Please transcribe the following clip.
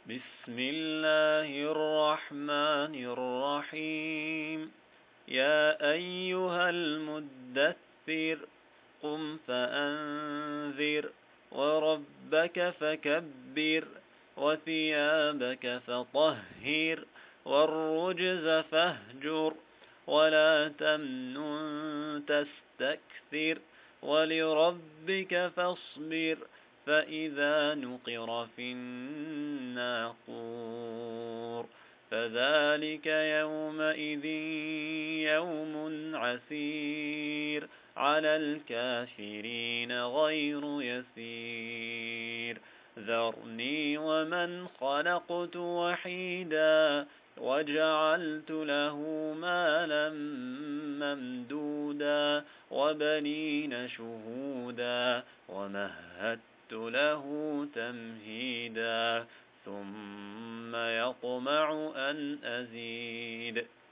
بسم الله الرحمن الرحيم يا أيها المدثر قم فأنذر وربك فكبر وثيابك فطهر والرجز فاهجر ولا تمنن تستكثر ولربك فاصبر فإذا نقر في الناقور فذلك يومئذ يوم عسير على الكافرين غير يسير ذرني ومن خلقت وحيدا وجعلت له مالا ممدودا وبنين شهودا ومهدت له تمهيدا ثم يطمع أن أزيد